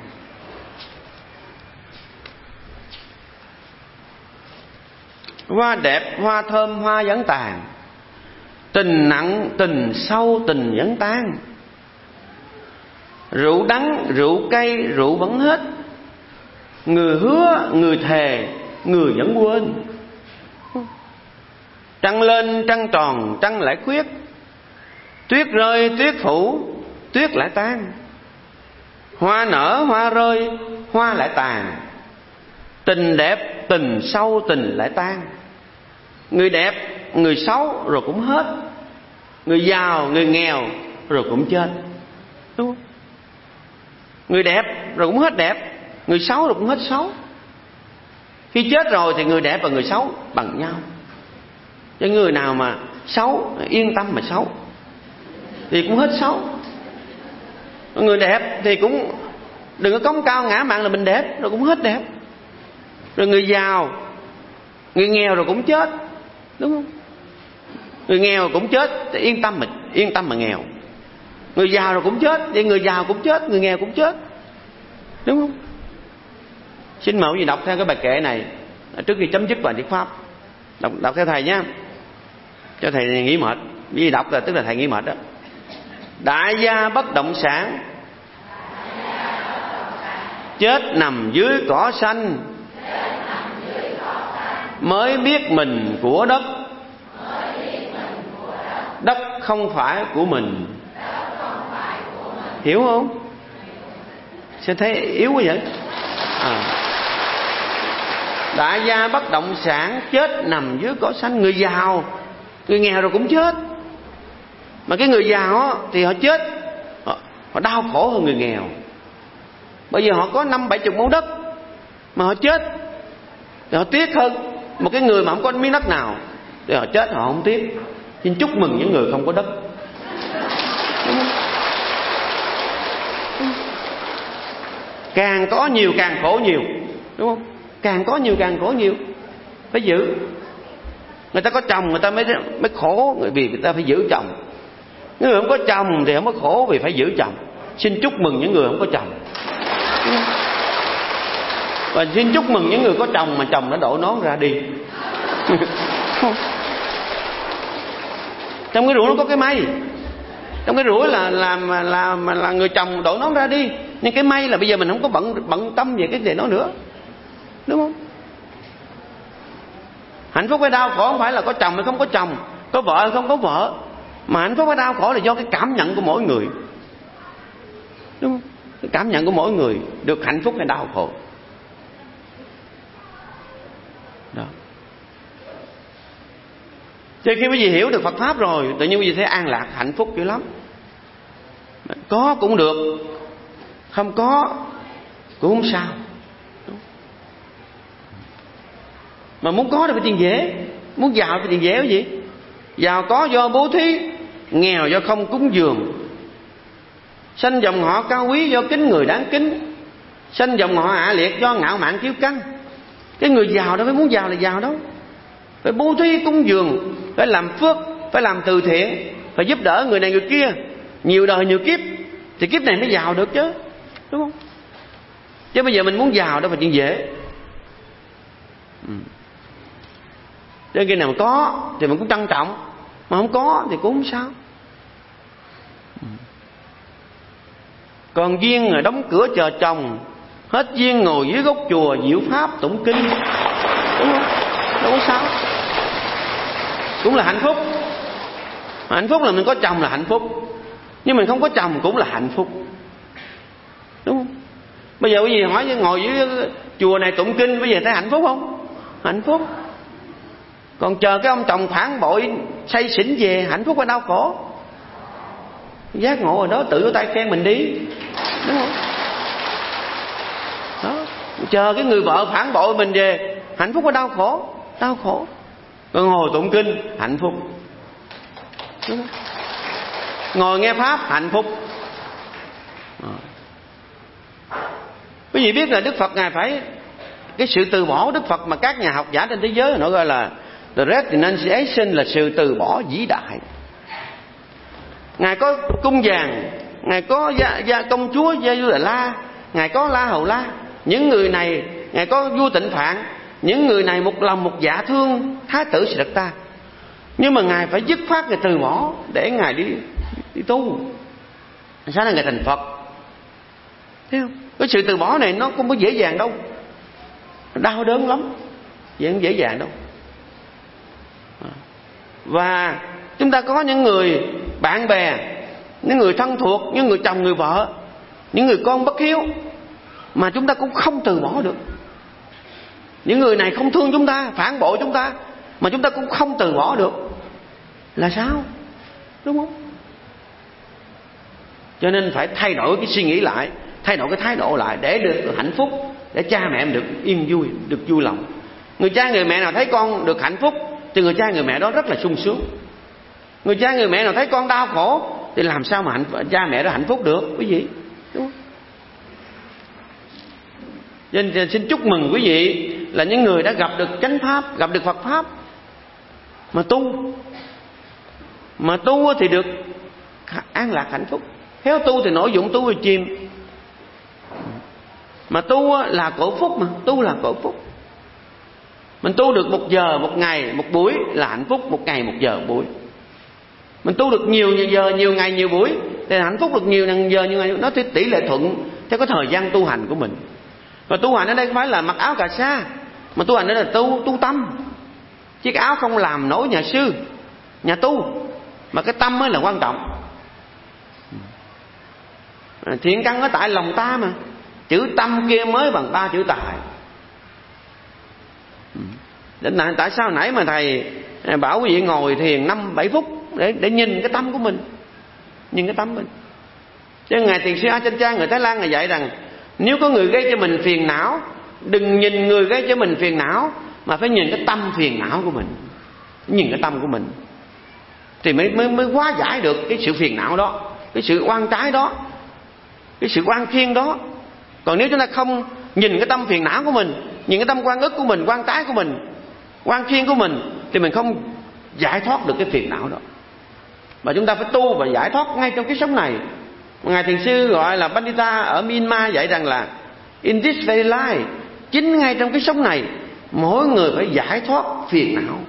Hoa đẹp, hoa thơm, hoa vẫn tàn. Tình nặng, tình sâu, tình vẫn tan. Rượu đắng, rượu cay, rượu vẫn hết. Người hứa, người thề, người vẫn quên. Trăng lên, trăng tròn, trăng lại khuyết. Tuyết rơi, tuyết phủ, tuyết lại tan. Hoa nở, hoa rơi, hoa lại tàn. Tình đẹp, tình sâu, tình lại tan. Người đẹp, người xấu rồi cũng hết. Người giàu, người nghèo rồi cũng chết, đúng không? Người đẹp rồi cũng hết đẹp, người xấu rồi cũng hết xấu. Khi chết rồi thì người đẹp và người xấu bằng nhau. Chứ người nào mà xấu, yên tâm mà xấu thì cũng hết xấu. Người đẹp thì cũng đừng có cống cao ngã mạn là mình đẹp, rồi cũng hết đẹp. Rồi người giàu, người nghèo rồi cũng chết, đúng không? Người nghèo cũng chết, thì yên tâm mà yên tâm mà nghèo. Người giàu rồi cũng chết, vậy người giàu cũng chết, người nghèo cũng chết, đúng không? Xin mời quý vị đọc theo cái bài kệ này trước khi chấm dứt bài thuyết pháp. Đọc, đọc theo thầy nhé, cho thầy nghỉ mệt. Quý vị đọc là tức là thầy nghỉ mệt đó. Đại gia bất động sản, chết nằm dưới cỏ xanh, mới biết mình của đất, đất không phải của mình. Hiểu không? Sẽ thấy yếu quá vậy. À. Đại gia bất động sản, chết nằm dưới cỏ xanh. Người giàu, người nghèo rồi cũng chết. Mà cái người giàu á, thì họ chết, họ, họ đau khổ hơn người nghèo. Bởi vì họ có năm bảy chục mẫu đất mà họ chết thì họ tiếc hơn một cái người mà không có miếng đất nào. Thì họ chết họ không tiếc. Xin chúc mừng những người không có đất. Càng có nhiều càng khổ nhiều, đúng không? Càng có nhiều càng khổ nhiều. Phải giữ. Người ta có chồng người ta mới mới khổ vì người ta phải giữ chồng. Những người không có chồng thì không có khổ vì phải giữ chồng. Xin chúc mừng những người không có chồng. Và xin chúc mừng những người có chồng mà chồng đã đội nón ra đi. Trong cái rủi nó có cái may. Trong cái rủi là là là, là, là, là người chồng đội nón ra đi. Nhưng cái may là bây giờ mình không có bận bận tâm về cái gì đó nữa, đúng không? Hạnh phúc hay đau khổ không phải là có chồng hay không có chồng, có vợ hay không có vợ, mà hạnh phúc hay đau khổ là do cái cảm nhận của mỗi người, đúng không? Cái cảm nhận của mỗi người được hạnh phúc hay đau khổ đó. Thì khi quý vị hiểu được Phật Pháp rồi, tự nhiên quý vị thấy an lạc, hạnh phúc dữ lắm. Có cũng được, không có cũng không sao. Mà muốn có thì phải tiền dễ, muốn giàu thì phải tiền dễ cái gì? Giàu có do bố thí, nghèo do không cúng dường. Sanh dòng họ cao quý do kính người đáng kính, sanh dòng họ hạ liệt do ngạo mạn kiêu căng. Cái người giàu đâu phải muốn giàu là giàu đâu, phải bố thí cúng dường, phải làm phước, phải làm từ thiện, phải giúp đỡ người này người kia, nhiều đời nhiều kiếp thì kiếp này mới giàu được chứ, đúng không? Chứ bây giờ mình muốn giàu đâu phải chuyện dễ. Ừ. Cho nên khi nào mà có thì mình cũng trân trọng, mà không có thì cũng không sao. Ừ. Còn duyên rồi đóng cửa chờ chồng, hết duyên ngồi dưới gốc chùa diệu pháp tụng kinh, đúng không? Đâu có sao, cũng là hạnh phúc. Hạnh phúc là mình có chồng là hạnh phúc, nhưng mình không có chồng cũng là hạnh phúc, đúng không? Bây giờ quý vị hỏi ngồi dưới chùa này tụng kinh, bây giờ thấy hạnh phúc không? Hạnh phúc. Còn chờ cái ông chồng phản bội say xỉn về, hạnh phúc hay đau khổ? Giác ngộ rồi đó, tự có tay khen mình đi, đúng không? Đó. Chờ cái người vợ phản bội mình về, hạnh phúc hay đau khổ? Đau khổ. Còn ngồi tụng kinh, hạnh phúc, đúng không? Ngồi nghe pháp, hạnh phúc. À. Quý vị biết là Đức Phật Ngài phải cái sự từ bỏ Đức Phật mà các nhà học giả trên thế giới nó gọi là the renunciation, là sự từ bỏ vĩ đại. Ngài có cung vàng, Ngài có gia, gia, công chúa Gia Du Đà La, Ngài có La Hầu La. Những người này, Ngài có vua Tịnh Phạn. Những người này một lòng một dạ thương Thái tử Siddhartha. Nhưng mà Ngài phải dứt khoát Ngài từ bỏ để Ngài đi, đi tu. Sao là Ngài thành Phật? Thấy không? Cái sự từ bỏ này nó không có dễ dàng đâu, đau đớn lắm, vậy không dễ dàng đâu. Và chúng ta có những người bạn bè, những người thân thuộc, những người chồng người vợ, những người con bất hiếu mà chúng ta cũng không từ bỏ được. Những người này không thương chúng ta, phản bội chúng ta mà chúng ta cũng không từ bỏ được. Là sao? Đúng không? Cho nên phải thay đổi cái suy nghĩ lại, thay đổi cái thái độ lại để được hạnh phúc, để cha mẹ mình được yên vui, được vui lòng. Người cha người mẹ nào thấy con được hạnh phúc thì người cha người mẹ đó rất là sung sướng. Người cha người mẹ nào thấy con đau khổ thì làm sao mà hạnh, cha mẹ đó hạnh phúc được, quý vị, đúng không? Nên xin chúc mừng quý vị là những người đã gặp được chánh pháp, gặp được Phật pháp mà tu. Mà tu thì được an lạc hạnh phúc. Khéo tu thì nội dụng tu về chim. Mà tu là cổ phúc, mà tu là cổ phúc. Mình tu được một giờ một ngày một buổi là hạnh phúc, một ngày một giờ một buổi. Mình tu được nhiều giờ nhiều ngày nhiều buổi thì hạnh phúc được nhiều giờ nhiều ngày. Nó tỷ lệ thuận theo cái thời gian tu hành của mình. Và tu hành ở đây không phải là mặc áo cà sa, mà tu hành ở đây là tu tu tâm. Chiếc áo không làm nổi nhà sư, nhà tu, mà cái tâm mới là quan trọng. Thiện căn ở tại lòng ta mà, chữ tâm kia mới bằng ta chữ tài. Đến tại, tại sao nãy mà thầy bảo quý vị ngồi thiền năm bảy phút để để nhìn cái tâm của mình, nhìn cái tâm mình. Chứ ngài thiền sư A Chanh Cha người Thái Lan ngài dạy rằng Nếu có người gây cho mình phiền não, đừng nhìn người gây cho mình phiền não, mà phải nhìn cái tâm phiền não của mình, nhìn cái tâm của mình thì mới mới mới hóa giải được cái sự phiền não đó, cái sự oan trái đó, cái sự oan khiên đó. Còn nếu chúng ta không nhìn cái tâm phiền não của mình, nhìn cái tâm oan ức của mình, oan trái của mình, oan khiên của mình, thì mình không giải thoát được cái phiền não đó. Và chúng ta phải tu và giải thoát ngay trong cái sống này. Ngài Thiền sư gọi là Pandita ở Myanmar dạy rằng là in this very life, chính ngay trong cái sống này, mỗi người phải giải thoát phiền não.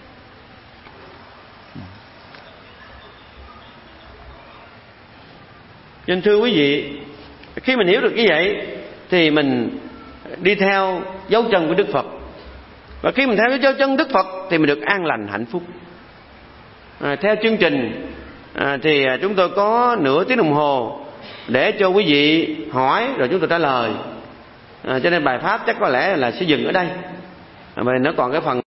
Nên thưa quý vị, khi mình hiểu được như vậy thì mình đi theo dấu chân của Đức Phật. Và khi mình theo dấu chân Đức Phật thì mình được an lành hạnh phúc. à, Theo chương trình à, thì chúng tôi có nửa tiếng đồng hồ để cho quý vị hỏi rồi chúng tôi trả lời. à, Cho nên bài pháp chắc có lẽ là sẽ dừng ở đây. à, Mà nó còn cái phần